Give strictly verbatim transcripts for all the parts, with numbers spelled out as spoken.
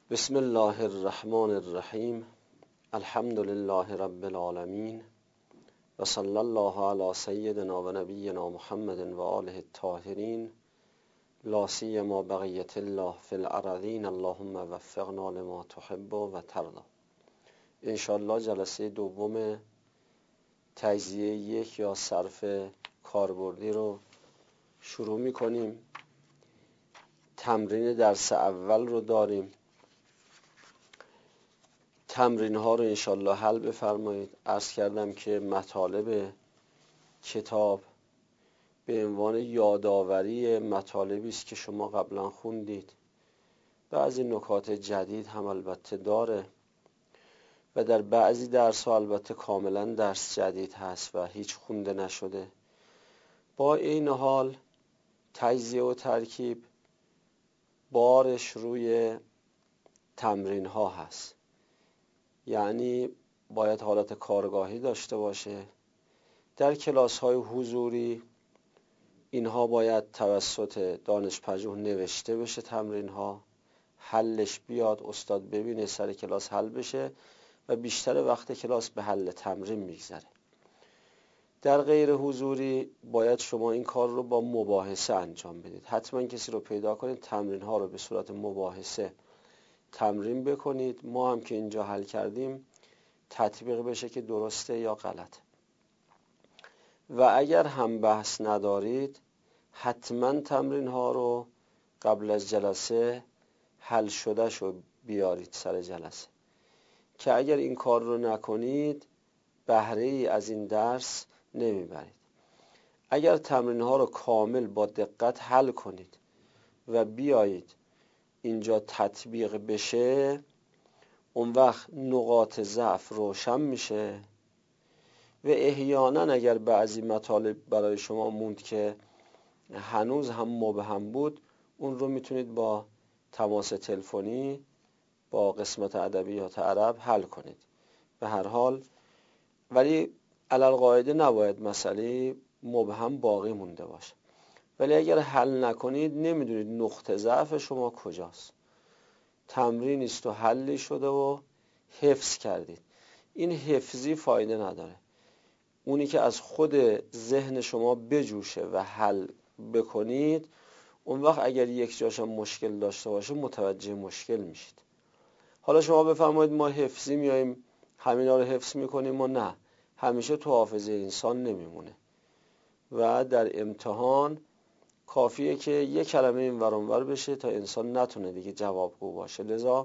بسم الله الرحمن الرحیم. الحمد لله رب العالمین و صلی الله علی سیدنا و نبینا محمد و آله الطاهرین، لا سیما بقیة الله فی الارضین. اللهم وفقنا لما تحب و ترضی. انشاءالله جلسه دوم تجزیه یک یا صرف کاربردی رو شروع می کنیم. تمرین درس اول رو داریم. تمرین ها رو انشالله حل بفرمایید. عرض کردم که مطالب کتاب به عنوان یادآوری مطالبی است که شما قبلا خوندید. بعضی نکات جدید هم البته داره و در بعضی درس ها البته کاملا درس جدید هست و هیچ خونده نشده. با این حال تجزیه و ترکیب بارش روی تمرین ها هست، یعنی باید حالت کارگاهی داشته باشه. در کلاس های حضوری اینها باید توسط دانش پژوه نوشته بشه، تمرین ها حلش بیاد، استاد ببینه، سر کلاس حل بشه و بیشتر وقت کلاس به حل تمرین میگذره. در غیر حضوری باید شما این کار رو با مباحثه انجام بدید. حتما کسی رو پیدا کنید تمرین ها رو به صورت مباحثه تمرین بکنید. ما هم که اینجا حل کردیم تطبیق بشه که درسته یا غلط. و اگر هم بحث ندارید حتما تمرین ها رو قبل از جلسه حل شده شو بیارید سر جلسه، که اگر این کار رو نکنید بهره ای از این درس نمیبرید. اگر تمرین ها رو کامل با دقت حل کنید و بیایید اینجا تطبیق بشه، اون وقت نقاط ضعف روشن میشه و احیانا اگر بعضی مطالب برای شما موند که هنوز هم مبهم بود، اون رو میتونید با تماس تلفنی با قسمت ادبیات عرب حل کنید. به هر حال ولی علل قاعده نباید مسئله مبهم باقی مونده باشه. ولی اگر حل نکنید نمیدونید نقطه ضعف شما کجاست. تمرین است و حلی شده و حفظ کردید. این حفظی فایده نداره. اونی که از خود ذهن شما بجوشه و حل بکنید، اون وقت اگر یک جاشم مشکل داشته باشه متوجه مشکل میشید. حالا شما بفرمایید ما حفظی میاییم همینا رو حفظ میکنیم. ما نه، همیشه تو حافظه انسان نمیمونه و در امتحان کافیه که یک کلمه این ور اون ور بشه تا انسان نتونه دیگه جوابگو باشه. لذا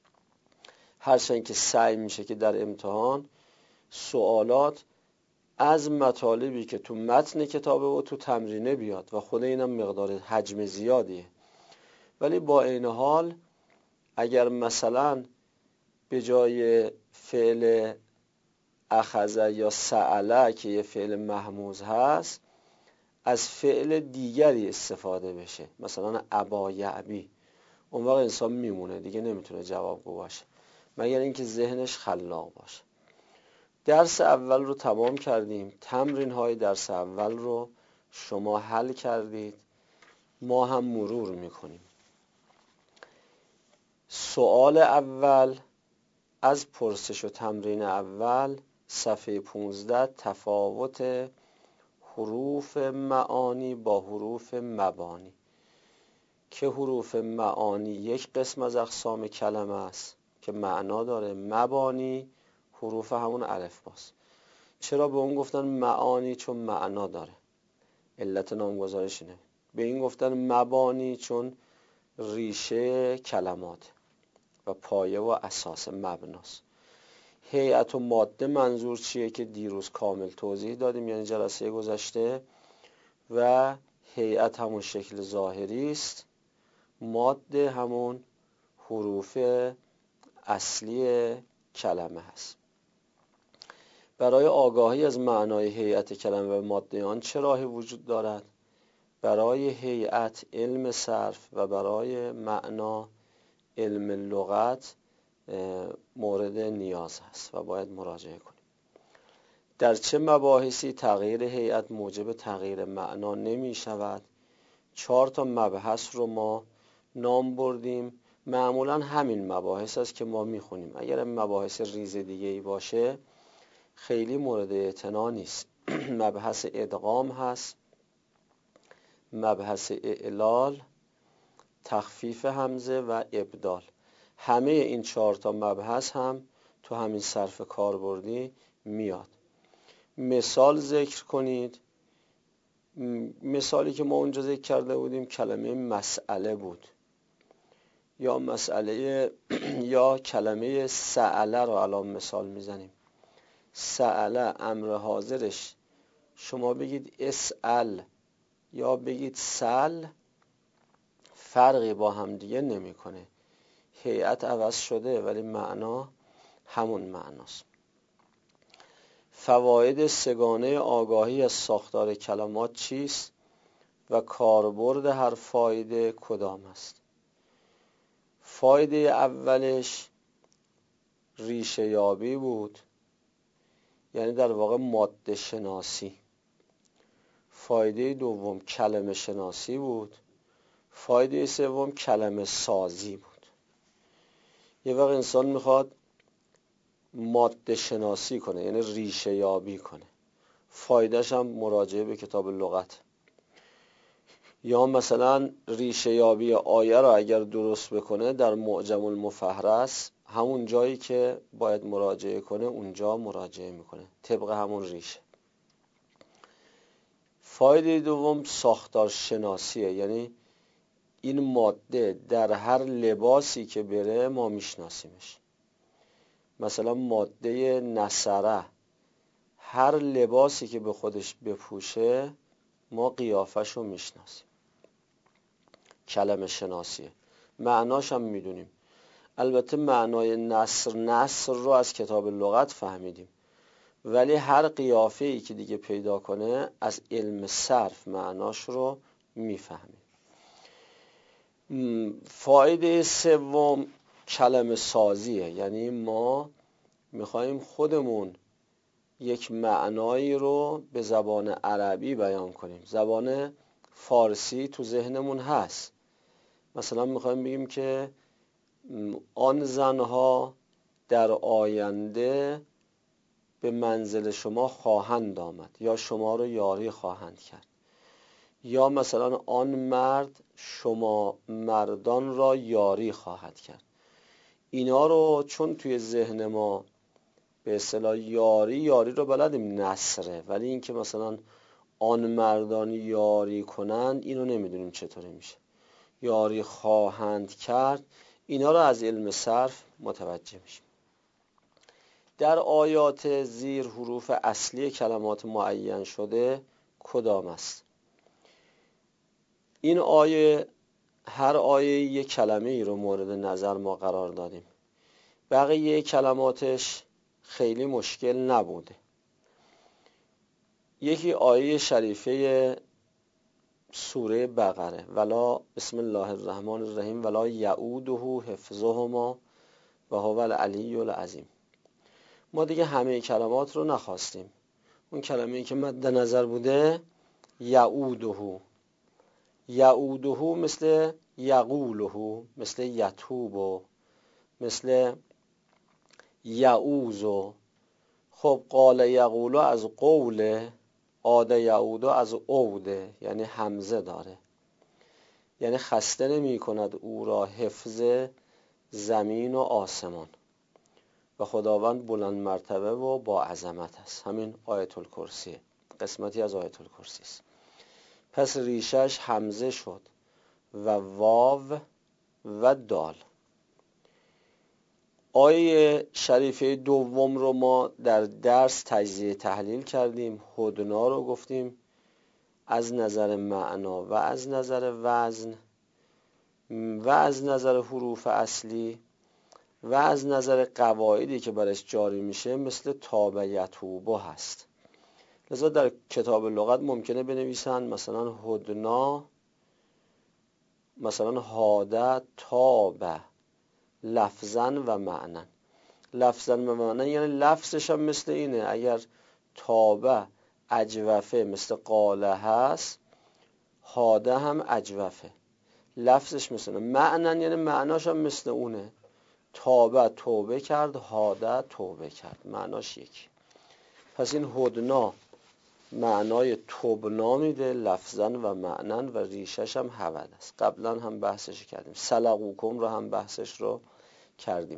هرچند که سعی میشه که در امتحان سوالات از مطالبی که تو متن کتابه و تو تمرینه بیاد و خود اینم مقدار حجم زیادیه، ولی با این حال اگر مثلا به جای فعل اخذ یا سأله که یه فعل محموز هست از فعل دیگری استفاده بشه، مثلا ابا یعبی، اون وقت انسان میمونه دیگه، نمیتونه جوابگو باشه مگر اینکه ذهنش خلاق باشه. درس اول رو تمام کردیم. تمرین های درس اول رو شما حل کردید، ما هم مرور میکنیم. سوال اول از پرسش و تمرین اول صفحه پونزده، تفاوت حروف معانی با حروف مبانی، که حروف معانی یک قسم از اقسام کلمه است که معنا داره. مبانی حروف همون الف باست. چرا به اون گفتن معانی؟ چون معنا داره، علت نامگذاریش اینه. به این گفتن مبانی چون ریشه کلمات و پایه و اساس مبناست. هیئت و ماده منظور چیه که دیروز کامل توضیح دادیم، یعنی جلسه گذشته. و هیئت همون شکل ظاهری است، ماده همون حروف اصلی کلمه هست. برای آگاهی از معنای هیئت کلمه و ماده آن چه راهی وجود دارد؟ برای هیئت علم صرف و برای معنا علم لغت مورد نیاز هست و باید مراجعه کنیم. در چه مباحثی تغییر هیئت موجب تغییر معنا نمی شود؟ چهار تا مبحث رو ما نام بردیم معمولا همین مباحث است که ما میخونیم. اگر این مباحث ریز دیگه ای باشه خیلی مورد اعتنا نیست. مبحث ادغام هست، مبحث اعلال، تخفیف همزه و ابدال. همه این چهار تا مبحث هم تو همین صرف کاربردی میاد. مثال ذکر کنید. مثالی که ما اونجا ذکر کرده بودیم کلمه مسئله بود، یا مسئله یا کلمه سأله رو الان مثال میزنیم. سأله امر حاضرش شما بگید اسأل یا بگید سل، فرقی با هم دیگه نمیکنه. هیئت عوض شده ولی معنا همون معناست. فواید سگانه آگاهی از ساختار کلمات چیست و کاربرد هر فایده کدام است؟ فایده اولش ریشه یابی بود، یعنی در واقع ماده شناسی. فایده دوم کلمه شناسی بود. فایده سوم کلمه سازی بود. یه وقت انسان میخواد ماده شناسی کنه، یعنی ریشه یابی کنه، فایدهش هم مراجعه به کتاب لغت. یا مثلا ریشه یابی آیه را اگر درست بکنه در معجم المفهرس، همون جایی که باید مراجعه کنه اونجا مراجعه میکنه طبق همون ریشه. فایده دوم ساختار شناسیه، یعنی این ماده در هر لباسی که بره ما میشناسیمش. مثلا ماده نصره هر لباسی که به خودش بپوشه ما قیافش رو میشناسیم. کلمه شناسیه. معناش هم میدونیم. البته معنای نصر نصر رو از کتاب لغت فهمیدیم، ولی هر قیافه ای که دیگه پیدا کنه از علم صرف معناش رو میفهمیم. فایده سوم کلمه سازیه، یعنی ما میخوایم خودمون یک معنایی رو به زبان عربی بیان کنیم. زبان فارسی تو ذهنمون هست. مثلا میخوایم بگیم که آن زنها در آینده به منزل شما خواهند آمد یا شما رو یاری خواهند کرد. یا مثلا آن مرد شما مردان را یاری خواهد کرد. اینا رو چون توی ذهن ما به اصطلاح یاری یاری رو بلدیم نصره، ولی این که مثلا آن مردان یاری کنند اینو نمیدونیم چطوری میشه. یاری خواهند کرد، اینا رو از علم صرف متوجه میشیم. در آیات زیر حروف اصلی کلمات معین شده کدام است؟ این آیه، هر آیه یک کلمه ای رو مورد نظر ما قرار دادیم. بقیه کلماتش خیلی مشکل نبوده. یکی آیه شریفه سوره بقره، ولا بسم الله الرحمن الرحیم ولا یعوده حفظهما و هو العلی العظیم. ما دیگه همه کلمات رو نخواستیم. اون کلمه‌ای که مد نظر بوده یعوده. یعوده مثل یقوله، مثل یتوب، مثل یعوذ. خب قال یقولو از قوله، عاد یعودو از عوده، یعنی همزه داره، یعنی خسته نمی کند او را حفظ زمین و آسمان و خداوند بلند مرتبه و با عظمت است. همین آیت الکرسی، قسمتی از آیت الکرسی است. پس ریشش همزه شد و واو و دال. آیه شریفه دوم رو ما در درس تجزیه تحلیل کردیم. هدنا رو گفتیم از نظر معنا و از نظر وزن و از نظر حروف اصلی و از نظر قواعدی که برش جاری میشه، مثل تاب یتوبه هست. لذا در کتاب لغت ممکنه بنویسن مثلا هدنا، مثلا هاده تاب لفظاً و معنن. لفظاً و معنن یعنی لفظش هم مثل اینه. اگر تابه اجوفه مثل قاله هست، هاده هم اجوفه. لفظش مثل اونه. معنن یعنی معناش هم مثل اونه. تابه توبه کرد، هاده توبه کرد، معناش یکی. پس این هدنا معنای توبنا میده لفظاً و معنن و ریشش هم هود است. قبلا هم بحثش کردیم. سلقوکم رو هم بحثش رو کردیم.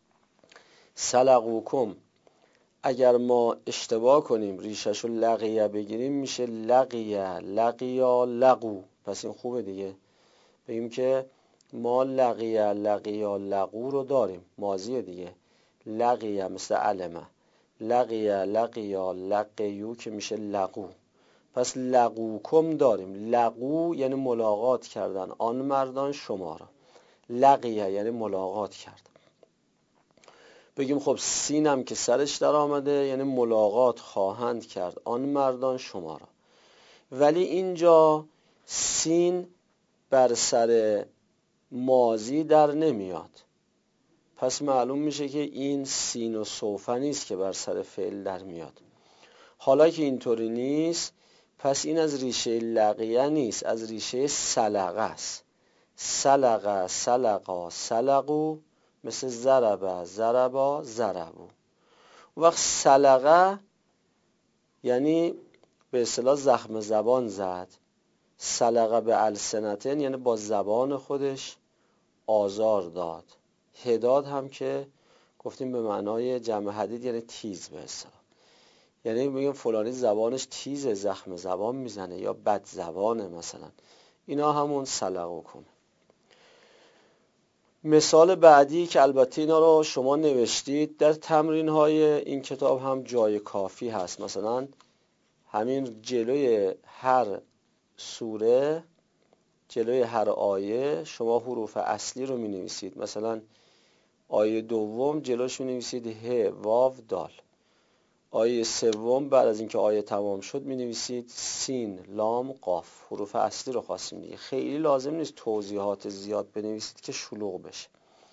سلقوکم اگر ما اشتباه کنیم ریشش رو لقیه بگیریم میشه لقیه، لقیا، لقو. پس این خوبه دیگه. بگیم که ما لقیه، لقیا، لقو رو داریم، ماضیه دیگه. لقیه مثل علمه، لقیه، لقیا، لقیو که میشه لقو. پس لقوکم داریم. لقو یعنی ملاقات کردن آن مردان شما را. لقیه یعنی ملاقات کرد. بگیم خب سینم که سرش در آمده یعنی ملاقات خواهند کرد آن مردان شما را. ولی اینجا سین بر سر ماضی در نمیاد. پس معلوم میشه که این سین و سوف نیست که بر سر فعل در میاد. حالا که اینطوری نیست، پس این از ریشه لقیه نیست، از ریشه سلقه است. سلقه، سلقا، سلقو، مثل ضربه، ضربا، ضربو. وقت سلقه یعنی به اصطلاح زخم زبان زد. سلقه به السنتن یعنی با زبان خودش آزار داد. حداد هم که گفتیم به معنای جمع حدید یعنی تیز به اصطلاح. یعنی میگم فلانی زبانش تیزه، زخم زبان میزنه یا بد زبانه مثلا. اینا همون سلقوکم. مثال بعدی که البته اینا رو شما نوشتید در تمرین های این کتاب هم جای کافی هست. مثلا همین جلوی هر سوره، جلوی هر آیه شما حروف اصلی رو می نویسید. مثلا آیه دوم جلوش می نویسید ه، واو، دال. آیه سوم بعد از اینکه آیه تمام شد می نویسید سین، لام، قاف. حروف اصلی رو خواستیم دیگه. خیلی لازم نیست توضیحات زیاد بنویسید که شلوغ بشه.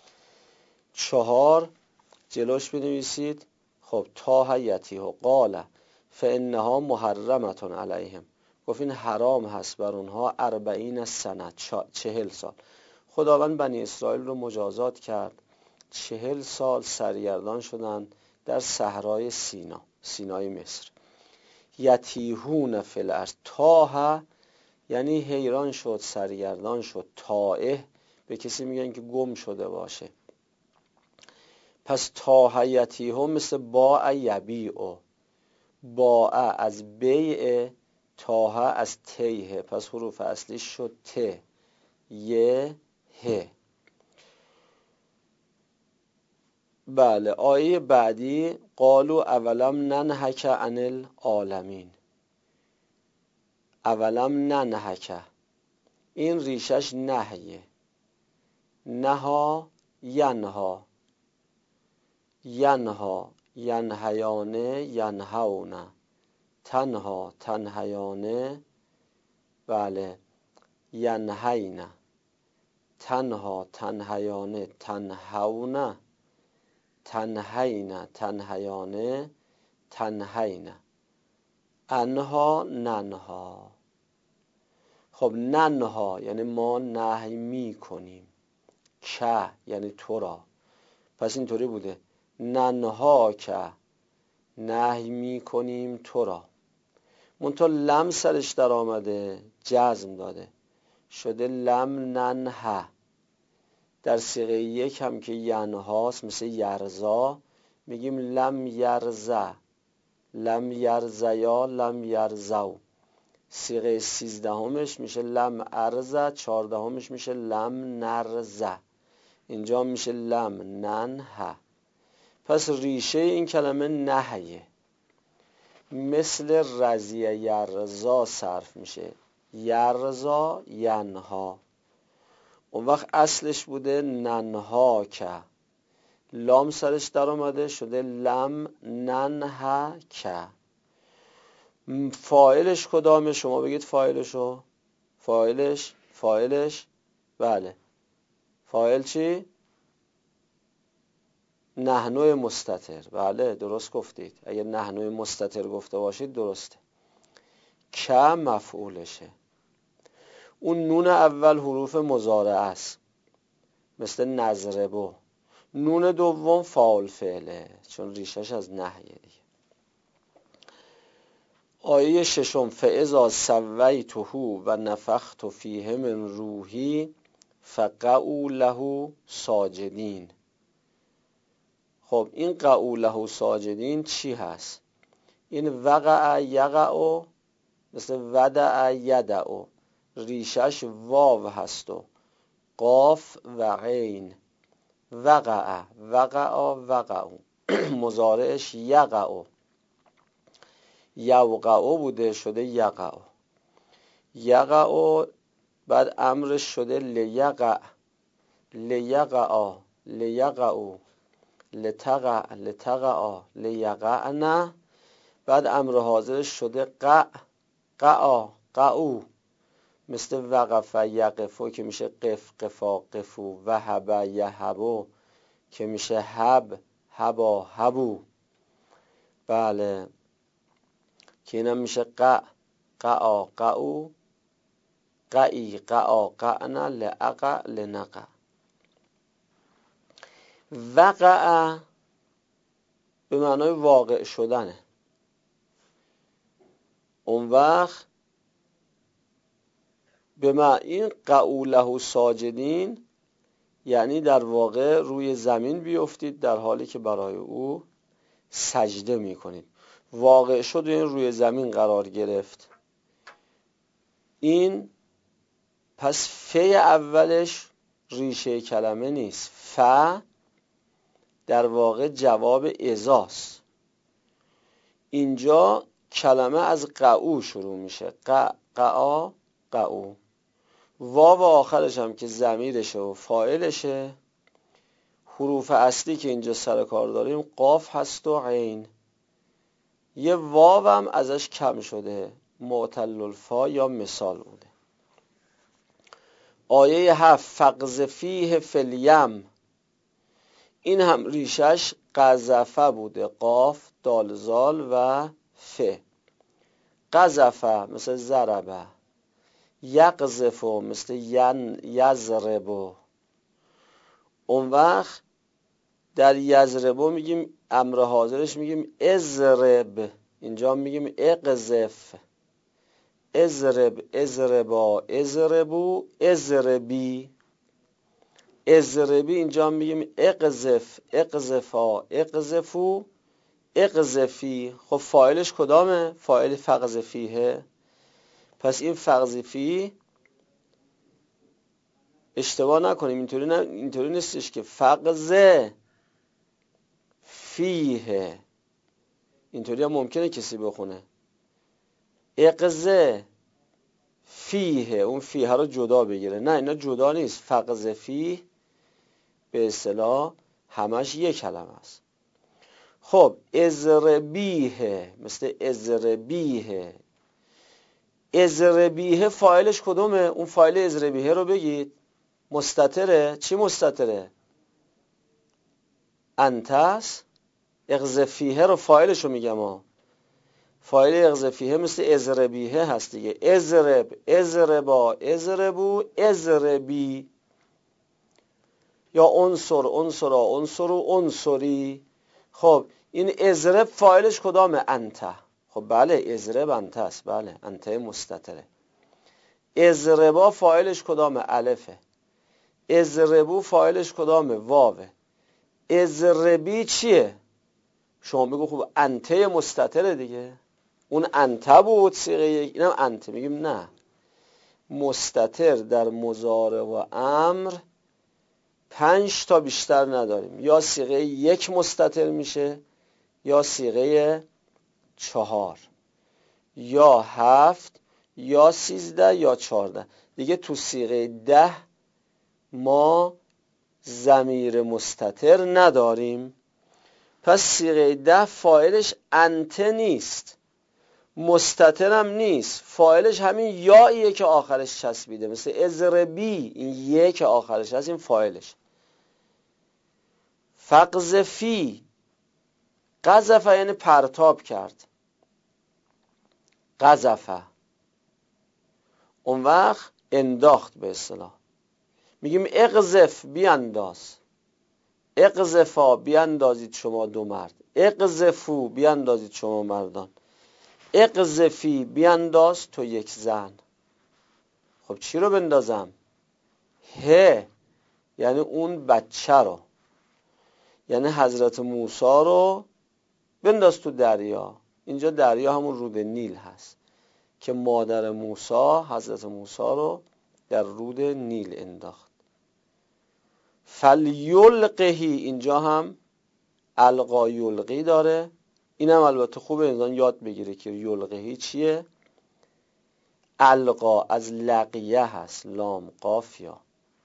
چهار جلوش بنویسید خب تا یتی و قال فانها محرمتون علیهم. گفت این حرام هست بر اونها اربعین سنه، چهل سال. خداوند بنی اسرائیل رو مجازات کرد. چهل سال سرگردان شدن در صحرای سینا، سینای مصر. یتیهون فی الارض. تاه یعنی حیران شد، سرگردان شد. تائه به کسی میگن که گم شده باشه. پس تاه یتیهم مثل باع یبیع. باع از بیع، تاه از تیه. پس حروف اصلی شد ت، ی، ه. بله. آیه بعدی قالوا اولم ننهک عن العالمین. اولم ننهک این ریشش نهیه. نها ینها، ینها ینهیانه، ینهونه. تنها تنهیانه، بله، ینهینه. تنها تنهیانه، تنهونه. تنهینه تنهیانه، تنهینه. انها ننها. خب ننها یعنی ما نهی می کنیم. که یعنی تو را. پس اینطوری بوده ننها که نهی می کنیم تو را. منتها لم سرش در آمده جزم داده شده لم ننها. در صیغه یک هم که ینهاست مثل یرزا میگیم لم یرزا، لم یرزیا، لم یرزو. صیغه سیزدهمش میشه لم ارزا، چهاردهمش میشه لم نرزا. اینجا میشه لم ننها. پس ریشه این کلمه نهیه. مثل رضیه یرزا صرف میشه. یرزا ینها. اون وقت اصلش بوده ننها که. لام سرش در آمده شده لم ننها که. فاعلش کدامه؟ شما بگید فاعلشو. فاعلش فاعلش بله. فاعل چی؟ نحنو مستتر. بله درست گفتید. اگر نحنو مستتر گفته باشید درسته. که مفعولشه. اون نون اول حروف مضارع است مثل نضربو. نون دوم فاعل فعله چون ریشش از نحیه دیگه. آیه ششم فاذا سویته و نفخت فیه من روحی فقعوا له ساجدین. خب این قعوا له ساجدین چی هست؟ این وقع یقع مثل ودع یدع، ریشش واو هست و قاف و عین. وقع وقع وقع مضارعش یقع، یوقع بوده شده یقع. یقع بعد امرش شده لیقع لیقع لیقع لتقع لتقع لیقعن. بعد امر حاضرش شده قع قع قعو مثل وقف یقفو که میشه قف قفا قفو، وهب یهبو که میشه هب هبا هبو. بله که اینم میشه قع قعا قعو قعی قعا قعن لعقع لنقع. وقع به معنای واقع شدنه. اون وقت به معنی قعوا له ساجدین یعنی در واقع روی زمین بیفتید در حالی که برای او سجده می کنید. واقع شد و این روی زمین قرار گرفت. این پس فی اولش ریشه کلمه نیست. ف در واقع جواب ازاست. اینجا کلمه از قعو شروع میشه. قع قعا قعو. واو آخرش هم که ضمیرشه و فاعلشه. حروف اصلی که اینجا سر کار داریم قاف هست و عین. یه واو هم ازش کم شده معتل الفا یا مثال بوده. آیه هفت فقذفیه فی الیم، این هم ریشش قذفه بوده قاف دال زال و ف. قذفه مثل ضربه، یقذفو مثل ین یضربو. اون وقت در یضربو میگیم امر حاضرش میگیم اضرب، اینجا میگیم اقذف. اضرب اضربا اضربو اضربی. اضربی اینجا میگیم اقذف اقذفا اقذفو اقذفی. خب فاعلش کدامه؟ فاعل فقذفیه. پس این فقذفی اشتباه نکنیم، اینطوری نه، اینطوری نیستش که فقذ فیه، اینطوری هم ممکنه کسی بخونه اقذ فیه، اون فیه رو جدا بگیره. نه اینا جدا نیست. فقذ فیه به اصطلاح همش یک کلمه است. خب اضربیه مثل اضربیه. اضربیه فاعلش کدومه؟ اون فاعل اضربیه رو بگید. مستتره. چی مستتره؟ انتس. اقذفیه رو فاعلش رو میگم ها. فاعل اقذفیه مثل اضربیه هست دیگه. اضرب اضربا اضربو اضربی. یا انصر انصرا انصرو انصری. خب این اضرب فاعلش کدامه؟ انت. خب بله اضرب انت است. بله انت مستتره. اضربا فاعلش کدامه؟ الفه. اضربو فاعلش کدامه؟ واوه. اضربی چیه؟ شما بگو خب انته مستتره دیگه. اون انت بود صیغه یک، اینم انت. میگیم نه، مستتر در مضارع و امر پنج تا بیشتر نداریم. یا صیغه یک مستتر میشه، یا صیغه چهار، یا هفت، یا سیزده، یا چهارده. دیگه تو صیغه ده ما ضمیر مستتر نداریم. پس صیغه ده فاعلش انت نیست، مستترم نیست، فاعلش همین یاییه که آخرش چسبیده مثل اضربی. این یه که آخرش هست این فاعلش. فقذفی قذفه یعنی پرتاب کرد. قذفه. اون وقت انداخت به اصطلاح. میگیم اقذف بیانداز، اقذفا بیاندازید شما دو مرد، اقذفو بیاندازید شما مردان، اقذفی بیانداز تو یک زن. خب چی رو بندازم؟ ه، یعنی اون بچه رو، یعنی حضرت موسی رو بنداز تو دریا. اینجا دریا همون رود نیل هست که مادر موسی حضرت موسی رو در رود نیل انداخت. فلیلقهی، اینجا هم القا یلقی داره. اینم البته خوبه انسان یاد بگیره که یلقهی چیه. القا از لقیه هست، لام قاف یا.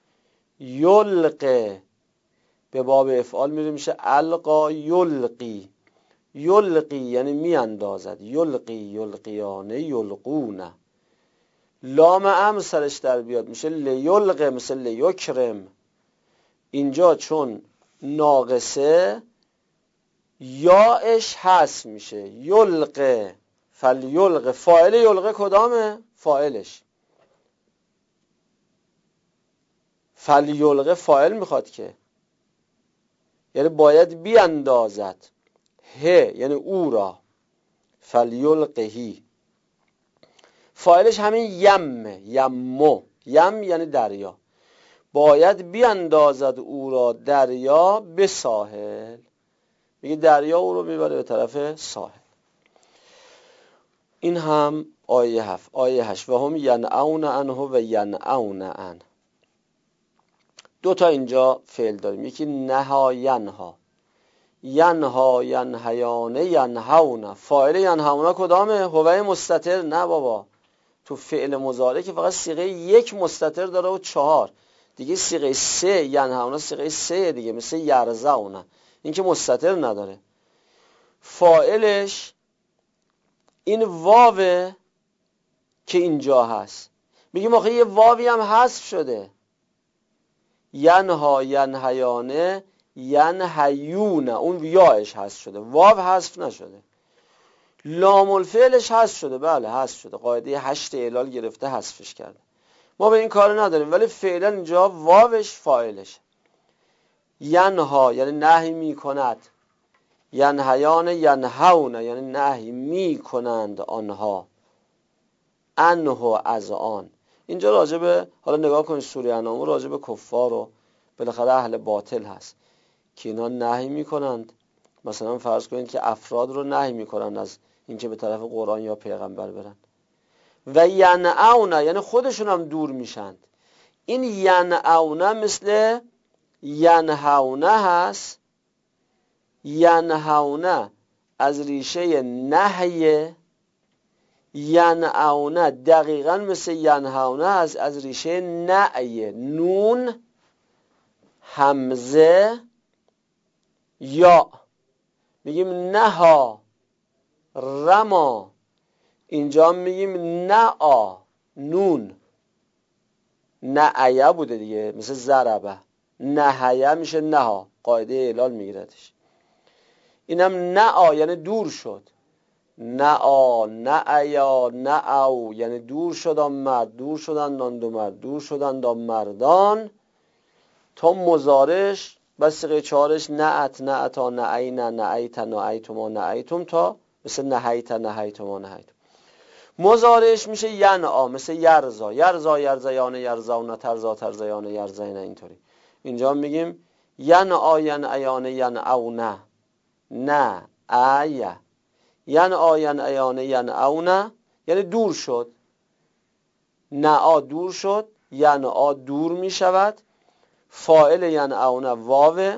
یلقه به باب افعال میره میشه القا یلقی. یلقی یعنی میاندازد، یلقی یلقیانه یلقونه. لام امر سرش در بیاد میشه لیلقه، مثل لیکرم. اینجا چون ناقصه یاش حذف میشه، یلقه. فلیلقه، فاعل یلقه کدامه؟ فاعلش. فلیلقه فاعل میخواد که، یعنی باید بیاندازد. ه یعنی او را، فلیلقهی. فاعلش همین یمه، یمو. یم یعنی دریا. باید بیاندازد او را دریا به ساحل. میگه دریا او رو میبره به طرف ساحل. این هم آیه هفت. آیه هشت و هم ینعون عنه و ینعون عن. دو تا اینجا فعل داریم، یکی نها ینها، ینها ینهیانه ینهونه. فاعل ینهونه کدامه؟ هوه مستتر. نه بابا، تو فعل مضارع که فقط صیغه یک مستتر داره و چهار دیگه صیغه سه. ینهونه صیغه سه دیگه، مثل یرزعونه، این که مستتر نداره. فاعلش این واوه که اینجا هست. میگیم آخه یه واوی هم حذف شده، ینها ینهیانه ینهیونه، اون یاش حذف شده، واو حذف نشده. لام الفعلش حذف شده، بله حذف شده، قاعده هشت اعلال گرفته حذفش کرده. ما به این کار نداریم، ولی فعلا اینجا واوش فاعلش. ینها یعنی نهی می کند، ینهیان ینهونه یعنی نهی می کنند آنها، انه از آن. اینجا راجبه، حالا نگاه کنید سوره انعام، راجبه کفار و بالاخره اهل باطل هست که اینا نهی می کنند. مثلا فرض کنید که افراد رو نهی می کنند از اینکه به طرف قرآن یا پیغمبر برن. و ینعونه یعنی خودشون هم دور میشند. این ینعونه مثل ینهونه هست. ینهونه از ریشه نهیه، ینعونه دقیقا مثل ینهونه از از ریشه نعیه، نون همزه یا. میگیم نها رما، اینجا میگیم نعا نون. نعیه بوده دیگه، مثل ضربه. نهیه میشه نها، قاعده اعلال میگیردش. اینم نعا یعنی دور شد. نعا نعیا نعو یعنی دور شدن مرد، دور شدن آن دو مرد، دور شدن آن مردان. تا مضارعش بس صیغه چهارش نعت نعتا نعینا نعیت نعیتما نعیتم، تا مثل نهیت نهیتما نهیتم. مضارعش میشه ینعا، مثل یرزا، یرزا یرزیانه یرزاونه ترزا ترزیانه یرزینه. اینطوری اینجا میگیم ینعا ینعیانه ینعونه نه آیه، ینعا ینعیانه ینعونه یعنی دور شد. نعا دور شد، ینعا دور میشود. فاعل ینعونه واو،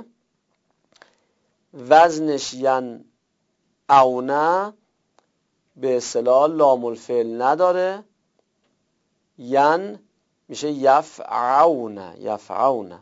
وزنش ینعونه به اصطلاح لام الفعل نداره. ین میشه یفعونه یفعونه.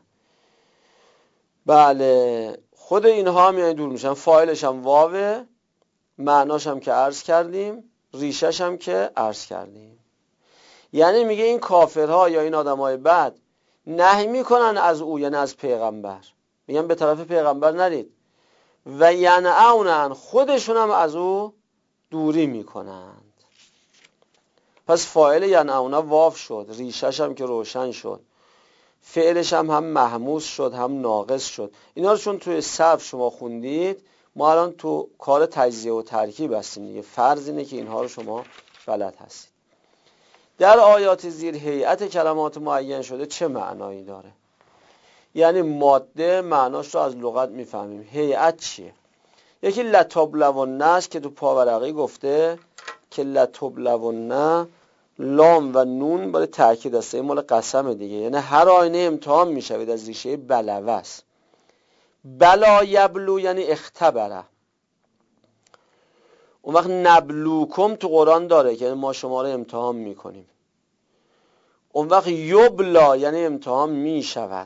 بله، خود اینها هم یعنی دور میشن. فاعلش هم واوه، معناش هم که عرض کردیم، ریشش هم که عرض کردیم. یعنی میگه این کافرها یا این آدمای بد نهی میکنن از او، یعنی از پیغمبر، میگن به طرف پیغمبر نرید. و ینعونن خودشون هم از او دوری میکنند. پس فاعل ینعون واو شد، ریشش هم که روشن شد، فعلش هم هم محموس شد هم ناقص شد. اینا رو چون توی صرف شما خوندید، ما الان تو کار تجزیه و ترکیب هستیم دیگه. فرض اینه که اینها رو شما بلد هستید. در آیات زیر هیئت کلمات معین شده چه معنایی داره؟ یعنی ماده معناش رو از لغت میفهمیم. هیئت چیه؟ یکی لتبلون است که تو پاورقی گفته که لتبلون، لام و نون برای تأکید است، این مال قسم دیگه. یعنی هر آینه امتحان میشوید، از ریشه بلوه است. بلا یبلو یعنی اختبره. اون وقت نبلوکم تو قرآن داره که ما شما رو امتحان میکنیم. اون وقت یبلا یعنی امتحان میشود.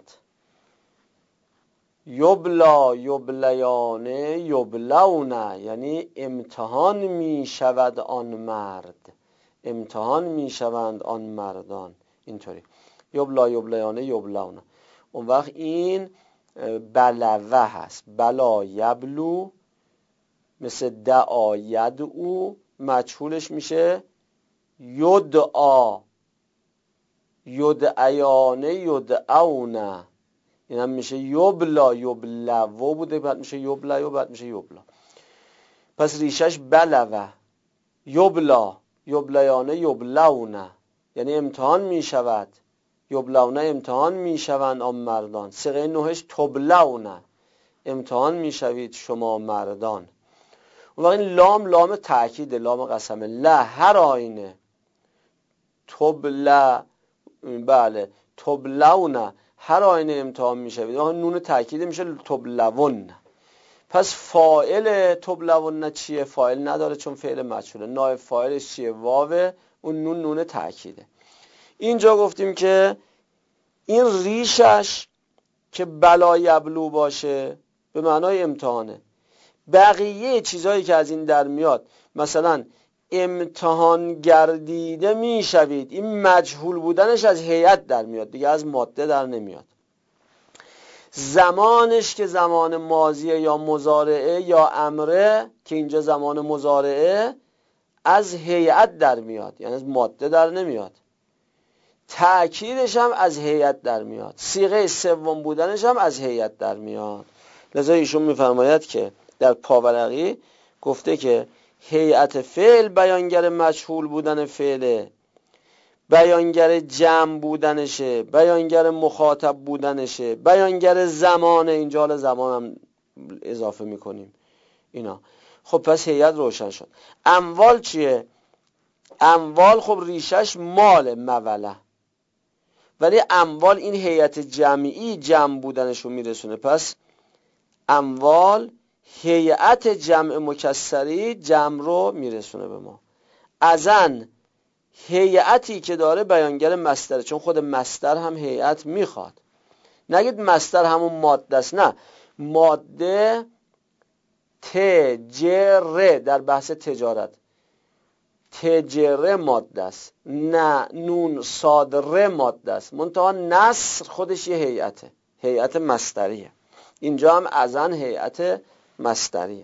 یبلا یبلیانه یبلونه یعنی امتحان میشود آن مرد، امتحان میشوند آن مردان. اینطوری یبلا یبلیانه یبلونه. اون وقت این بلوه هست. بلا یبلو مثل دعا یدعو، مجهولش میشه یدعا، یدعیانه یدعونه، این هم میشه یبلا یبلو بوده، بعد میشه یبلا و بعد میشه یبلا. پس ریشش بلوه، یبلا یبلیانه یبلونه یعنی امتحان میشود، یبلونه امتحان میشوند آن مردان. صیغه نوحش تبلونه، امتحان میشوید شما مردان. اون وقت این لام لام تأکید، لام قسمه. لا هر آینه، تبلا بله تبلونه هر آینه امتحان میشوید. نون تأکید میشه تبلون. پس فاعل تبلون چیه؟ فاعل نداره چون فعل مجهوله. نائب فاعلش چیه؟ واو، اون نون نون تأکیده. اینجا گفتیم که این ریشش که بلا یبلو باشه به معنای امتحانه. بقیه چیزهایی که از این در میاد، مثلا امتحان گردیده میشوید، این مجهول بودنش از هیئت در میاد دیگه، از ماده در نمیاد. زمانش که زمان ماضیه یا مضارعه یا امره که اینجا زمان مضارعه، از هیئت در میاد، یعنی از ماده در نمیاد. تأکیدش هم از هیئت در میاد. صیغه سوم بودنش هم از هیئت در میاد. لذا ایشون میفرماید که در پاورقی گفته که هیئت فعل بیانگر مجهول بودن فعله، بیانگر جمع بودنشه، بیانگر مخاطب بودنشه، بیانگر زمانه. اینجا حالا زمان هم اضافه میکنیم اینا. خب پس هیئت روشن شد. اموال چیه؟ اموال خب ریشش مال موله، ولی اموال این هیئت جمعی جمع بودنشو میرسونه. پس اموال هیئت جمع مکسری جمع رو میرسونه به ما. ازن هیئتی که داره بیانگر مصدر، چون خود مصدر هم هیئت میخواد. نگید مصدر همون ماده است، نه، ماده تجره در بحث تجارت، تجره ماده است، نه نون صادره ماده است. منتها نصر خودش یه هیئته، هیئت مصدریه. اینجا هم ازن هیئت مصدریه.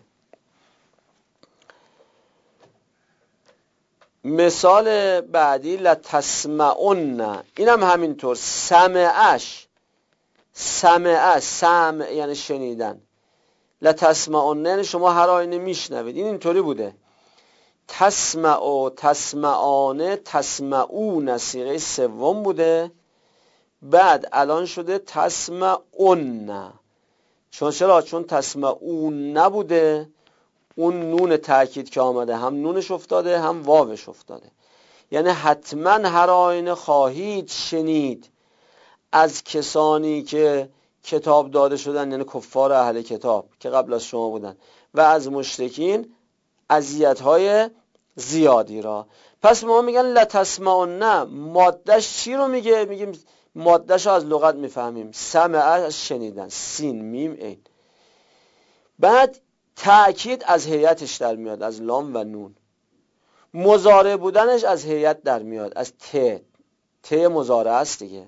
مثال بعدی لتسمعن، اینم همینطور. سمعش، سمع سمع یعنی شنیدن. لتسمعن یعنی شما هر آینه میشنوید. این اینطوری بوده تسمع و تسمعانه تسمعون صیغه سوم بوده، بعد الان شده تسمعون. چون چرا؟ چون تسمعون نبوده، اون نون تأکید که آمده هم نونش افتاده هم واوش افتاده. یعنی حتما هر آینه خواهید شنید از کسانی که کتاب داده شدن، یعنی کفار اهل کتاب که قبل از شما بودن، و از مشرکین اذیت‌های زیادی را. پس ما میگن لتسمعن، مادهش چی رو میگه؟ میگیم مادهش رو از لغت میفهمیم، سمع از شنیدن، سین میم عین. بعد تأکید از هیئتش در میاد، از لام و نون. مضارع بودنش از هیئت در میاد، از ت، ت مضارع است دیگه.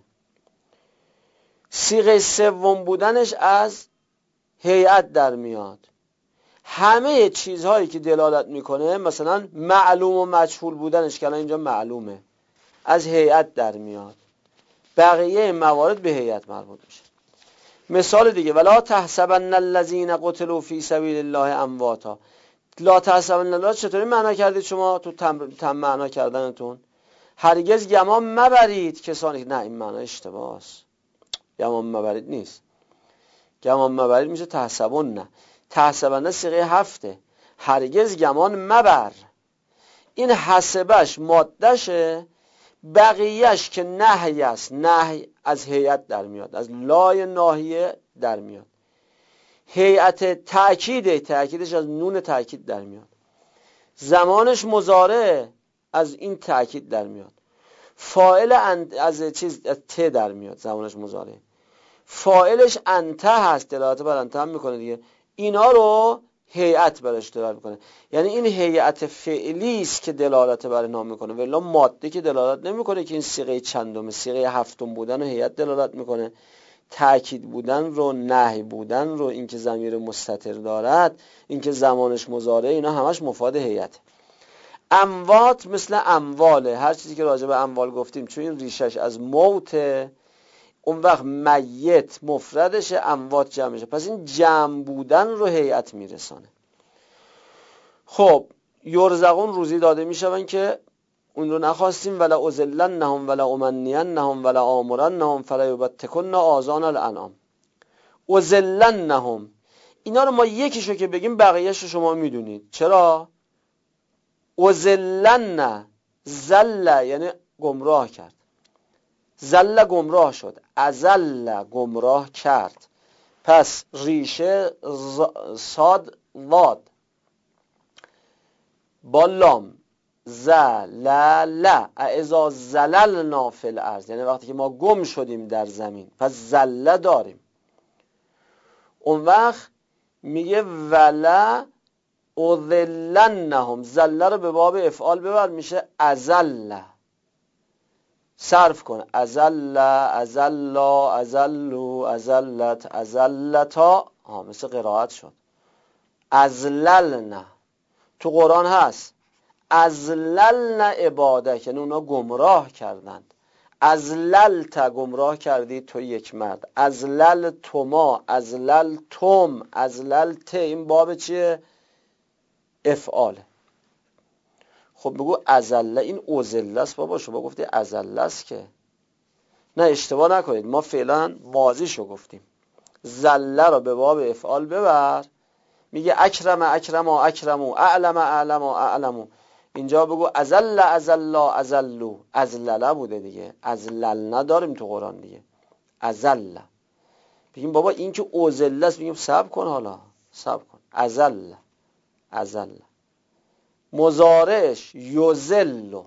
صیغه سوم بودنش از هیئت در میاد. همه چیزهایی که دلالت میکنه، مثلا معلوم و مجهول بودنش که الان اینجا معلومه، از هیئت در میاد، بقیه موارد به هیئت مربوط میشه. مثال دیگه، ولا تحسبن الذين قتلوا في سبيل الله امواتا. لا تحسبن الله چطوری معنا کردید شما تو تم, تم معنا کردنتون؟ هرگز گمان مبرید کسانی، نه این معنا اشتباهه، گمان مبرید نیست، گمان مبرید میشه تحسبن، نه تحسبن صیغه هفته، هرگز گمان مبر. این حسبش مادهشه، بقیهش که نهی است، نهی از هیئت در میاد، از لای ناهیه در میاد. هیئت تأکیده، تأکیدش از نون تأکید در میاد. زمانش مضارع، از این تأکید در میاد. فاعل از چیز از ت در میاد، زمانش مضارع. فاعلش انت هست، دلالت بر انت هم میکنه دیگه. اینا رو هیئت برش دلالت میکنه. یعنی این هیئت فعلی است که دلالت بر نام میکنه، ولی ماده که دلالت نمیکنه که این صیغه چندم، صیغه هفتم بودن و هیئت دلالت میکنه. تأکید بودن رو، نهی بودن رو، اینکه ضمیر مستتر دارد، اینکه زمانش مضارع، اینا همش مفاد هیئت. اموات مثل امواله، هر چیزی که راجع به اموال گفتیم چون این ریشش از موته، اون وقت میت مفردشه، اموات جمعشه، پس این جمع بودن رو هیئت میرسانه. خب یرزقون روزی داده میشون که اون رو نخواستیم، ولا ازلنهم ولا امنینهم ولا آمرنهم فلا یبتکن آذان الانعام. ازلنهم، اینا رو ما یکیشو که بگیم بقیه‌اش رو شما میدونید. چرا؟ ازلن، زل یعنی گمراه کرد، زل گمراه شد، ازل گمراه کرد. پس ریشه صاد واد با لام، زلل، اذا زللنا فی الارض، یعنی وقتی که ما گم شدیم در زمین، پس زله داریم. اون وقت میگه ولا اذلنهم، زله رو به باب افعال ببر، میشه ازل، صرف کن، ازل، ازلا، ازلو، ازلت، ازلتا، ها مثل قرائت شد. ازللنا تو قرآن هست، ازللن عبادک، یعنی اونا گمراه کردند. ازللت گمراه کردی تو یک مرد، ازللتما، ازللتم، ازللت، این باب چیه؟ افعاله. خب بگو ازله، این اوزله است بابا، شما گفتی ازله است که. نه اشتباه نکنید، ما فعلا ماضیشو گفتیم. زله رو به باب افعال ببر، میگه اکرم اکرم اکرمو، اعلم اعلم اعلمو. اینجا بگو ازل ازلا ازلو، ازلله بوده دیگه، ازلل نداریم تو قرآن دیگه، ازله. بگیم بابا این که اوزله است، بگیم صبر کن، حالا صبر کن، ازله، ازله. مضارعش یزلو،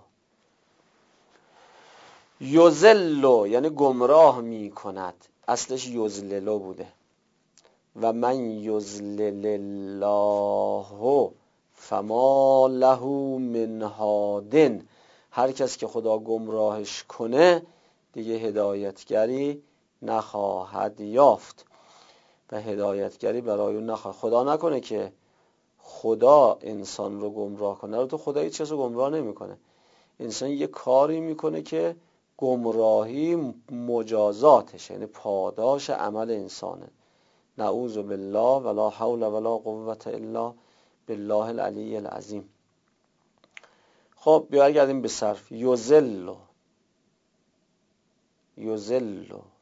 یزلو یعنی گمراه می کند، اصلش یزللو بوده. و من یزلل الله فما له من هادن، هر کس که خدا گمراهش کنه دیگه هدایتگری نخواهد یافت و هدایتگری برای اون نخواهد. خدا نکنه که خدا انسان رو گمراه کنه، رو تو خدا هیچ کس رو گمراه نمیکنه. انسان یه کاری میکنه که گمراهی مجازاتشه، یعنی پاداش عمل انسانه. نعوذ بالله ولا حول ولا قوة الا بالله العلی العظیم. خب برگردیم به صرف. یذل، یذل،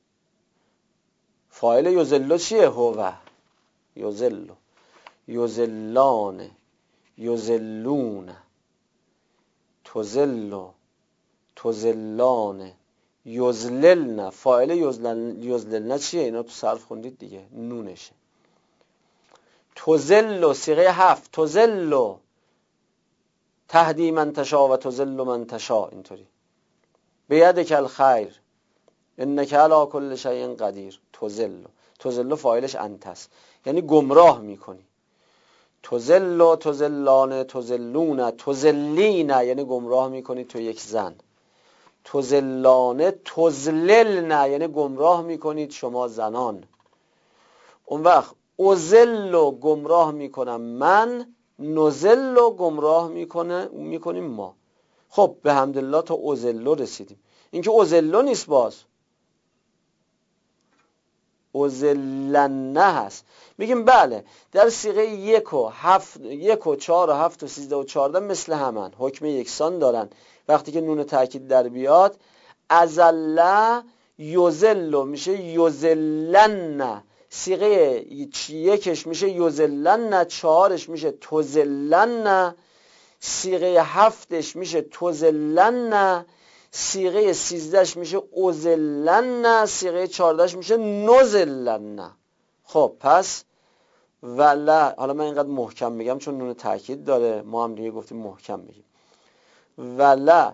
فاعل یذل چیه؟ هو. یذل، یذلان، یذلون، تذل، تذلان، یذللن. فاعل یذلن، یذللن چیه؟ اینا تو صرف خوندید دیگه، نونشه. تذل صیغه هفت، تذل تهدی من تشا و تذل من تشا، اینطوری. بیدک الخیر انک علی کل شیء قدیر. تذل، تذل فاعلش انت است، یعنی گمراه میکنی. تذل، تذلان، تذلون، تذلین یعنی گمراه میکنی تو یک زن. تذلانه، تذللن یعنی گمراه میکنید شما زنان. اون وقت ازلو گمراه میکنم من، نزلو گمراه میکنه میکنیم ما. خب به حمدالله تا ازلو رسیدیم. این که ازلو نیست، باز ازلنه هست. میگیم بله در صیغه یک و هفت، یک و چهار و هفت و سیزده و چهارده مثل همن، حکم یکسان دارن. وقتی که نون تأکید در بیاد، ازله یزلو میشه یزلن، صیغه یکش میشه یزلن، چهارش میشه تزلن، صیغه هفتش میشه تزلن، صیغه سیزدهش میشه ازلن، صیغه چهاردهش میشه نزلن. خب پس ولا، حالا من اینقدر محکم میگم چون نون تاکید داره، ما هم دیگه گفتیم محکم میگیم. ولا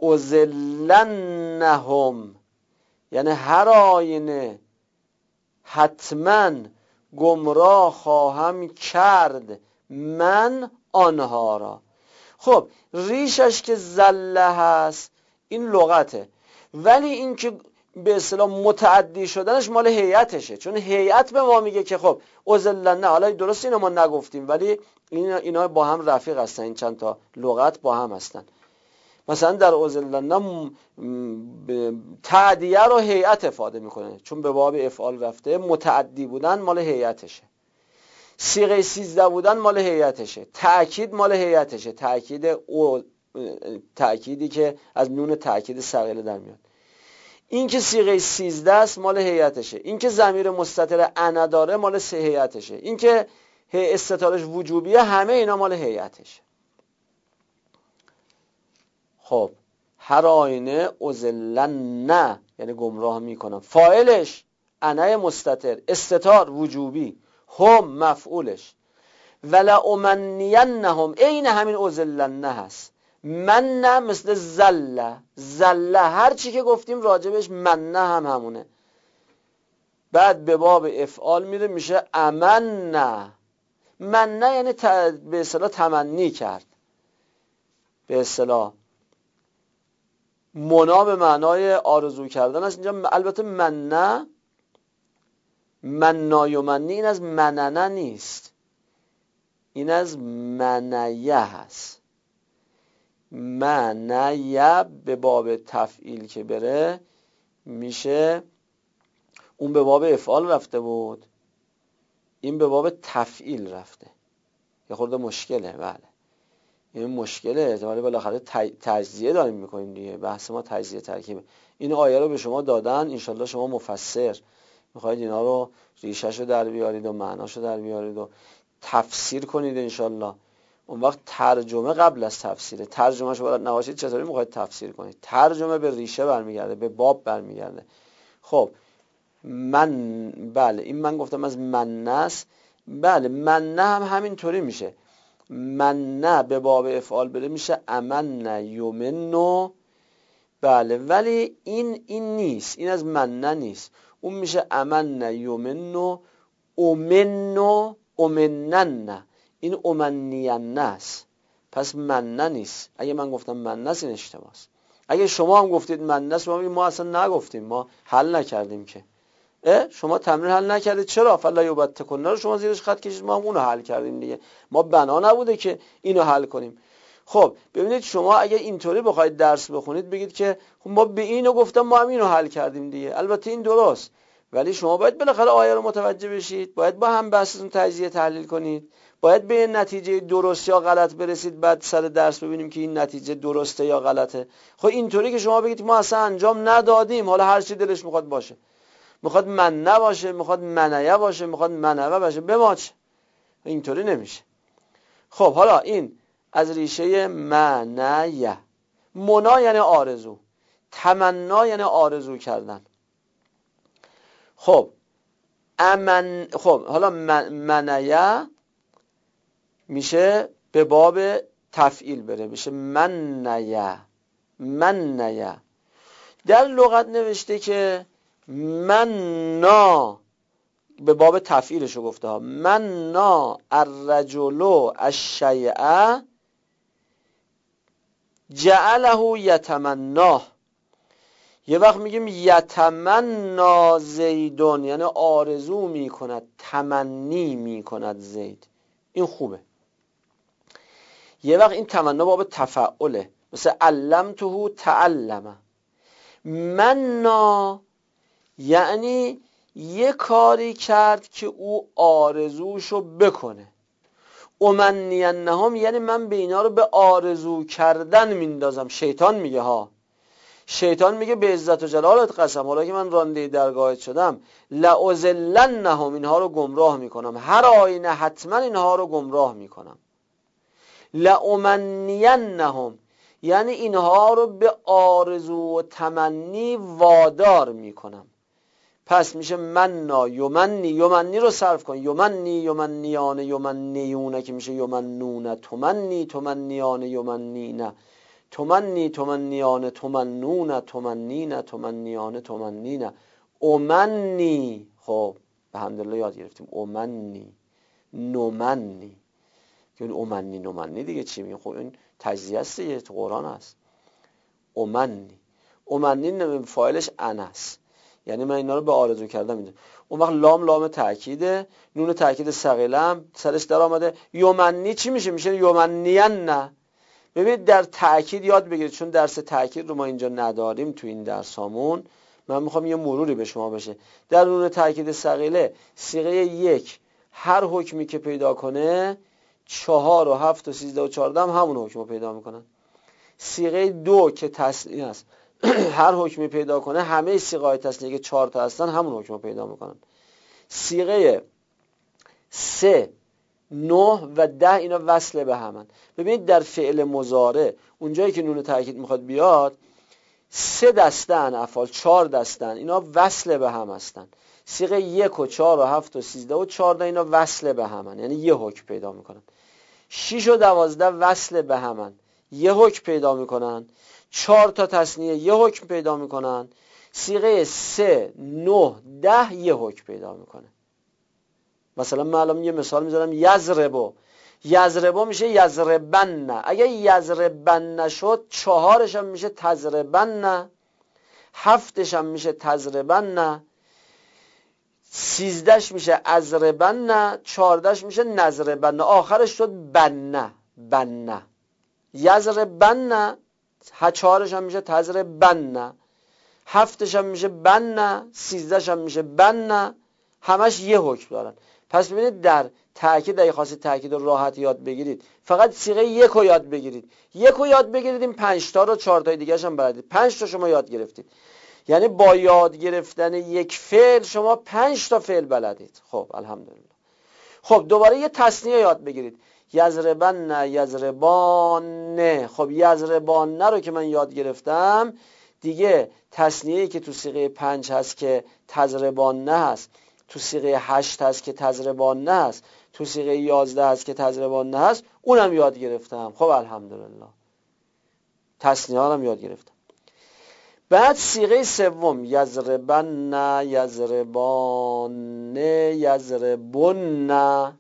ازلنهم، یعنی هر آینه حتما گمراه خواهم کرد من آنها را. خب ریشش که زله هست این لغته، ولی این که به اصطلاح متعدی شدنش مال هیئتشه، چون هیئت به ما میگه که خب ازلن، حالا درست اینو ما نگفتیم ولی اینا, اینا با هم رفیق هستن، این چند تا لغت با هم هستن. مثلا در ازلن تعدیه رو هیئت افاده میکنه، چون به باب افعال رفته، متعدی بودن مال هیئتشه، صیغه سیزده بودن مال هیئتشه، تأکید مال هیئتشه، تأکید او تأکیدی که از نون تأکید ثقیله در میاد. این که صیغه سیزده است مال هیئتشه، این که ضمیر مستتر انا داره مال سه هیئتشه، این که استتارش وجوبیه، همه اینا مال هیئتشه. خب هر آینه ازلن یعنی گمراه میکنم، فاعلش انا مستتر، استتار وجوبی، هم مفعولش. ولا امنینهم عین همین ازلن هست. من نه مثل زله، زله هر چی که گفتیم راجبش من نه هم همونه. بعد به باب افعال میره میشه امن نه. من نه یعنی به اصطلاح تمنی کرد، به اصطلاح منا به معنای آرزو کردن است اینجا. البته من نه، من نایمنی این از مننه نیست، این از منیه هست. منیه به باب تفعیل که بره میشه، اون به باب افعال رفته بود، این به باب تفعیل رفته، یه خورده مشکله. بله این مشکله، ولی بالاخره تجزیه داریم میکنیم دیگه، بحث ما تجزیه ترکیبه. این آیه رو به شما دادن، انشالله شما مفسر میخواید اینا رو ریشه‌شو در بیارید و معناشو در بیارید و تفسیر کنید انشالله. اون وقت ترجمه قبل از تفسیره، ترجمهشو بلد نباشید چطوری میخواید تفسیر کنید؟ ترجمه به ریشه برمیگرده، به باب برمیگرده. خب من، بله این من گفتم از مننس، بله مننه هم همینطوری میشه، مننه به باب افعال بره میشه امن یمنو، بله ولی این این نیست، این از مننه نیست، اون میشه امن یمنو امنو امنن، این امنینه است، پس مننه نیست. اگه من گفتم مننه است این اشتباه است، اگه شما هم گفتید مننه است ما, ما اصلا نگفتیم، ما حل نکردیم که. اه شما تمرین حل نکردید، چرا؟ فلا یبتکن رو شما زیرش خط کشید، ما هم اونو حل کردیم دیگه، ما بنا نبوده که اینو حل کنیم. خب ببینید شما اگه اینطوری بخواید درس بخونید بگید که خب ما به اینو گفتم ما هم اینو حل کردیم دیگه، البته این درست، ولی شما باید بالاخره آیه رو متوجه بشید، باید با هم بحثتون تجزیه تحلیل کنید، باید به نتیجه درست یا غلط برسید، بعد سر درس ببینیم که این نتیجه درسته یا غلطه. خب اینطوری که شما بگید ما اصلا انجام ندادیم، حالا هر چی دلش میخواد باشه، میخواد من نباشه، میخواد منیه باشه، میخواد منوه باشه، به ما چه؟ اینطوری نمیشه. خب حالا این از ریشه منیه. منا یعنی آرزو، تمنا یعنی آرزو کردن. خب امن، خب حالا منیه میشه به باب تفعیل بره میشه منیه، منیه. در لغت نوشته که مننا به باب تفعیلشو گفته ها، مننا الرجل الشیء جعله یتمناه، یه وقت میگیم یتمنا زیدون، یعنی آرزو میکند، تمنی میکند زید. این خوبه. یه وقت این تمنا باب تفعله، مثل علمته تعلم. منا یعنی یه کاری کرد که او آرزوشو بکنه. امنینهم یعنی من به اینا رو به آرزو کردن میندازم. شیطان میگه ها، شیطان میگه به عزت و جلالت قسم، حالا که من رانده درگاهت شدم، لأضلنهم، اینها رو گمراه میکنم، هر آینه حتما اینها رو گمراه میکنم. لأمنینهم یعنی اینها رو به آرزو و تمنی وادار میکنم. پس میشه منا یمنی، یمنی رو صرف کن، یمنی یمنیان یمنیونه که میشه یمنونه، تمنی تمنیان یمنینه، تمنی تمنیان تمنونه، تمنینه تمنیان تمنینه. امنی، خب به الحمدلله یاد گرفتیم امنی نمنی. این امنی نمنی دیگه چی میگه؟ خب این تجزیه است دیگه، تو قرآن هست. امنی، امنی فاعلش انا است، یعنی من اینا رو به آرزو کردم میدونم. اون وقت لام لام تأکیده، نون تأکید ثقیله هم سرش در آمده. یمنی چی میشه؟ میشه یمنین. نه ببینید در تأکید یاد بگیرید، چون درس تأکید رو ما اینجا نداریم تو این درسامون. من میخوام یه مروری به شما بشه. در نون تأکید ثقیله صیغه یک هر حکمی که پیدا کنه، چهار و هفت و سیزده و چهارده هم همون حکم رو پیدا میکنن. صیغه دو که تسنیه است، هر حکمی پیدا کنه همه صیغه‌های تسنیه که چهار تا هستن همون حکم رو پیدا میکنن. صیغه سه، نه و ده اینا وصل به همن. ببینید در فعل مضارع اونجایی که نون تأکید میخواد بیاد، سه دستن افعال، چهار دستن، اینا وصل به هم هستن. صیغه یک و چهار و هفت و سیزده و چهارده اینا وصل به همن، یعنی یه حکم پیدا میکنن. شیش و دوازده وصل به همن، یه حکم پیدا میکنن. چهار تا تثنیه یه حکم پیدا میکنن. صیغه سه، نه، ده یه حکم پیدا میکنه. مثلا من الان یه مثال میذارم، یضربو، یضربو میشه یضربن. اگه یضربن شد، چهارش هم میشه تضربن، هفتش هم میشه تضربن، سیزدهش میشه ازربن، چهاردهش میشه نضربن، آخرش شد بنه، بنه. یضربن، چهارش هم میشه تضربن، هفتش هم میشه بنه، سیزدهش هم میشه بنه، همش یه حکم دارن. پس ببینید در تأکید اگه خواستید تأکید رو راحت یاد بگیرید، فقط صیغه یک رو یاد بگیرید. یک رو یاد بگیرید، این پنج تا رو چهار تای دیگه هم بلدید. پنج تا شما یاد گرفتید، یعنی با یاد گرفتن یک فعل شما پنج تا فعل بلدید. خب الحمدلله. خب دوباره یه تثنیه یاد بگیرید، یضربن، یضربان. خب یضربان رو که من یاد گرفتم دیگه، تثنیه‌ای که تو صیغه پنج هست که تضربان هست، تو صیغه هشت هست که تضربان هست، تو صیغه یازده هست که تضربان هست، اونم یاد گرفتم. خب الحمدلله تثنیه ها هم یاد گرفتم. بعد صیغه سوم، یضربن، یضربان، یضربن،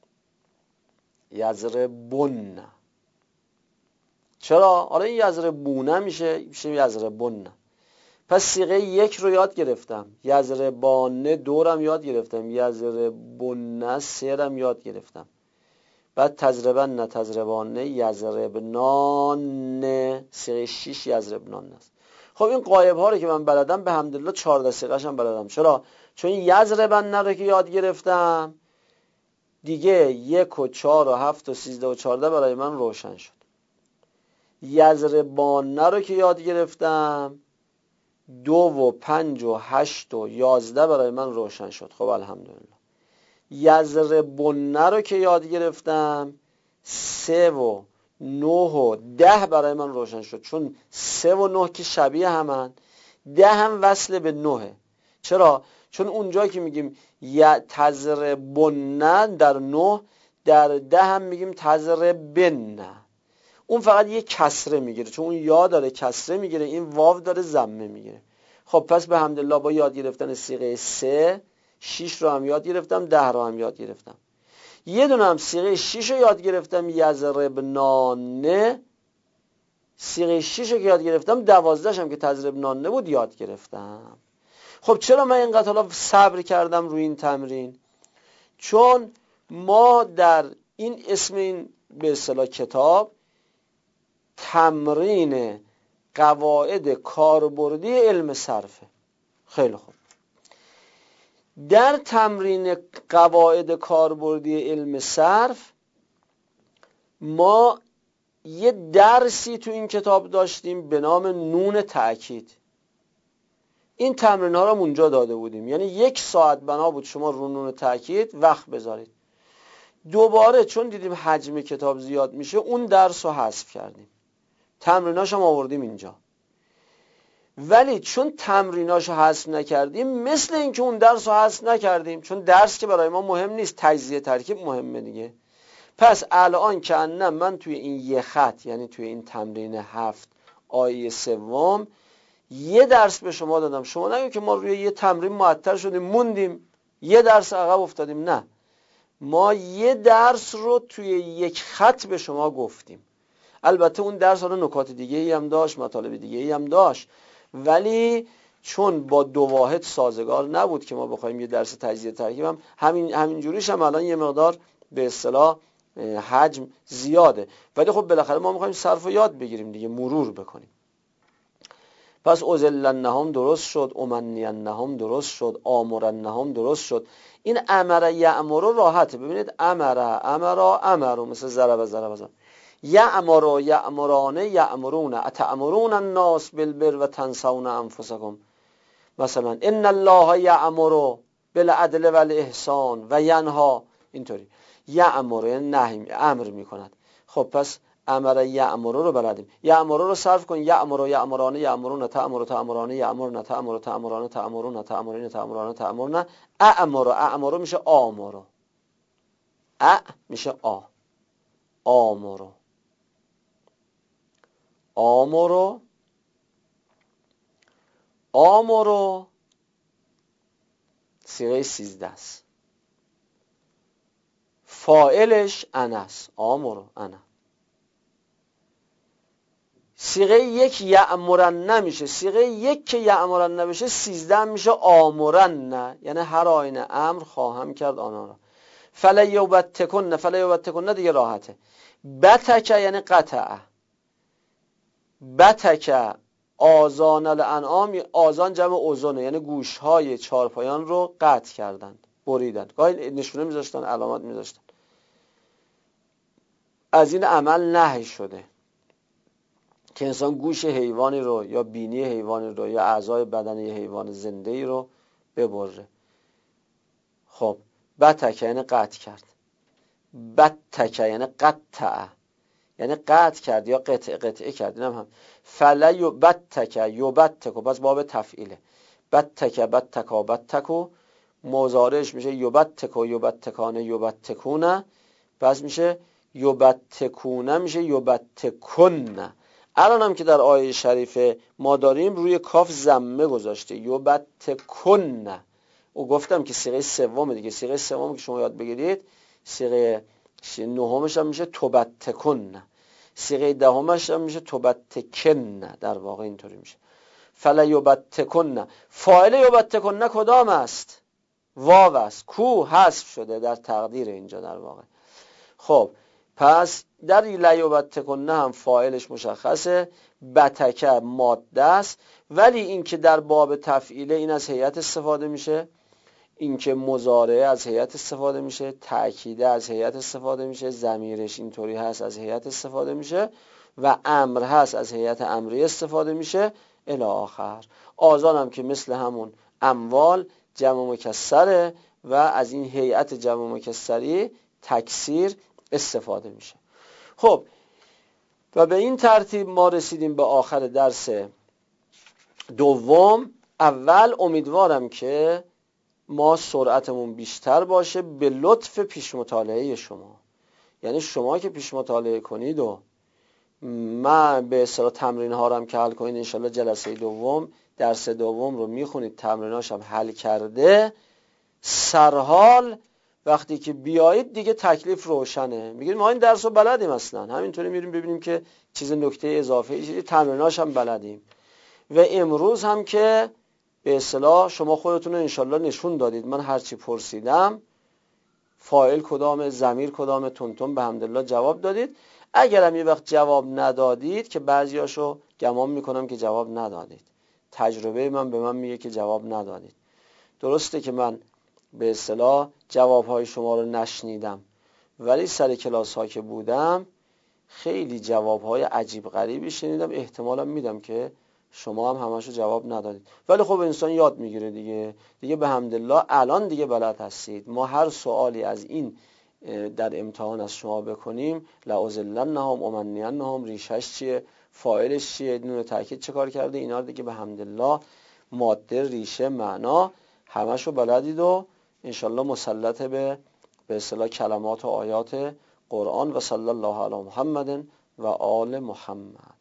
یضربن. چرا؟ حالا این یضربونه میشه میشه یضربن. پس صیغه یک رو یاد گرفتم، یضربان دورم یاد گرفتم، یضربن سرم یاد گرفتم. بعد تضربن، تضربان، یضربنان، صیغه شش یضربنان است. خب این قایب ها رو که من بلدم به حمدالله چهارده صیغه‌اش هم بلدم. چرا؟ چون این یضربن رو که یاد گرفتم دیگه یک و چهار و هفت و سیزده و چهارده برای من روشن شد. یضربان رو که یاد گرفتم دو و پنج و هشت و یازده برای من روشن شد. خب الحمدلله. یضربن رو که یاد گرفتم سه و نه و ده برای من روشن شد، چون سه و نه که شبیه همن، ده هم وصل به نهه. چرا؟ چون اونجا که میگیم تضربن در نه، در ده هم میگیم تضربن. اون فقط یه کسره میگیره، چون اون یا داره کسره میگیره، این واو داره ضمه میگیره. خب پس به حمدالله با یاد گرفتن صیغه سه، شیش رو هم یاد گرفتم، ده رو هم یاد گرفتم. یه دونه هم صیغه شیش رو یاد گرفتم، یضربنان. صیغه شش رو که یاد گرفتم، دوازده‌ش هم که تضریب نان نبود یاد گرفتم. خب چرا من اینقدر حالا صبر کردم روی این تمرین؟ چون ما در این اسم این به اصطلاح کتاب تمرین قواعد کاربردی علم صرفه. خیلی خوب، در تمرین قواعد کاربردی علم صرف ما یه درسی تو این کتاب داشتیم به نام نون تأکید. این تمرین ها رو اونجا داده بودیم، یعنی یک ساعت بنا بود شما رو نون تأکید وقت بذارید. دوباره چون دیدیم حجم کتاب زیاد میشه اون درس رو حذف کردیم، تمریناش هم آوردیم اینجا. ولی چون تمریناشو حذف نکردیم، مثل اینکه اون درس رو حذف نکردیم، چون درس که برای ما مهم نیست، تجزیه ترکیب مهمه دیگه. پس الان که نه من توی این یه خط، یعنی توی این تمرین هفت آیه سوم یه درس به شما دادم. شما نگید که ما روی یه تمرین معطل شدیم موندیم یه درس عقب افتادیم، نه، ما یه درس رو توی یک خط به شما گفتیم. البته اون درس حالا نکات دیگه ای هم داشت، مطالب دیگه ای هم داشت، ولی چون با دو واحد سازگار نبود که ما بخوایم یه درس تجزیه ترکیب هم همین همین جوریش هم الان یه مقدار به اصطلاح حجم زیاده. ولی خب بالاخره ما میخوایم صرف رو یاد بگیریم دیگه، مرور بکنیم. پس اذلنهم درست شد، امنینهم درست شد، آمرنهم درست شد. این امر یامر راحته. ببینید امر امر امر مثل ضرب ضرب ضرب یامر یامران یامرون اتامرون الناس بالبر و تنسون انفسکم. مثلا ان الله یامر بالعدل والاحسان و ینها، اینطوری یامر یعنی نهی امر میکند. خب پس امر یامر رو بلدیم. یامر رو صرف کن، یامر یامران یامرون تامر تامران یامرون تامر تامران تامرون تامرین تامران تامرون امر امر میشه آمر، ا میشه آ، آمر آمر آمر صیغه سیزده است. فاعلش انا است، آمر انا. صیغه یک یأمرن نمیشه، صیغه یک که یأمرن نمیشه سیزده میشه آمرن، یعنی هر آینه امر خواهم کرد آنها را. فلا یبتکن، فلا یبتکن دیگه راحته. بتک یعنی قطع، بتک آذان الانعام، آذان جمع اذنه یعنی گوشهای چارپایان رو قطع کردند، بریدند. گاهی نشونه میذاشتن، علامت میذاشتن. از این عمل نهی شده که انسان گوش حیوانی رو یا بینی حیوانی رو یا اعضای بدن یه حیوان زنده ای رو ببره. خب بتک یعنی قطع کرد، بتک یعنی قطع یعنی قطع کرد یا قطع قطعه کرد. اینم هم فلا یبتک یبتک، پس باب تفعیله. بتک بتکا بتکو، مضارعش میشه یبتک و یبتکانه یبتکونه، پس میشه یبتکونه میشه یبتکن. الان هم که در آیه شریفه ما داریم روی کاف ضمه گذاشته یبتکن. او گفتم که صیغه سوم دیگه، صیغه سوم که شما یاد بگیرید صیغه نهمش هم میشه تبتکن، صیغه دهمش هم میشه تبتکن. در واقع اینطوری میشه فلا یبتکن. فاعل یبتکن کدام است؟ واو است، کو حذف شده در تقدیر اینجا در واقع. خب پس در لیبتکن هم فاعلش مشخصه، بتک ماده است. ولی این که در باب تفعیله این از هیئت استفاده میشه، این که مضارعه از هیئت استفاده میشه، تأکیده از هیئت استفاده میشه، ضمیرش اینطوری هست از هیئت استفاده میشه و امر هست از هیئت امری استفاده میشه الی آخر. آذان هم که مثل همون اموال جمع مکسره و از این هیئت جمع مکسری تکسیر استفاده میشه. خب و به این ترتیب ما رسیدیم به آخر درس دوم. اول امیدوارم که ما سرعتمون بیشتر باشه به لطف پیش مطالعه شما. یعنی شما که پیش مطالعه کنید و من به اصطلاح تمرین ها رو هم که حل کنید، انشالله جلسه دوم درس دوم رو میخونید، تمریناش هم حل کرده، سرحال وقتی که بیایید دیگه تکلیف روشنه، میگید ما این درس رو بلدیم، اصلا همینطوری میریم ببینیم که چیز نکته اضافه چیزی تمریناش هم بلدیم. و امروز هم که به اصطلاح شما خودتون رو انشالله نشون دادید، من هرچی پرسیدم فاعل کدامه، ضمیر کدامه، تونتون به حمدالله جواب دادید. اگرم یه وقت جواب ندادید که بعضیاشو گمان میکنم که جواب ندادید، تجربه من به من میگه که جواب ندادید. درسته که من به اصطلاح جوابهای شما رو نشنیدم، ولی سر کلاس ها که بودم خیلی جوابهای عجیب غریبی شنیدم، احتمالم میدم که شما هم همشو جواب ندادید. ولی خب انسان یاد میگیره دیگه دیگه به حمدالله الان دیگه بلد هستید. ما هر سوالی از این در امتحان از شما بکنیم، لأضلنهم امنینهم، ریشش چیه، فاعلش چیه، نون تاکید چه کار کرده، اینا رو دیگه به حمدالله ماده، ریشه، معنا همشو بلدید و انشالله مسلط به به اصطلاح کلمات و آیات قرآن. و صلی الله علی محمد و آل محمد.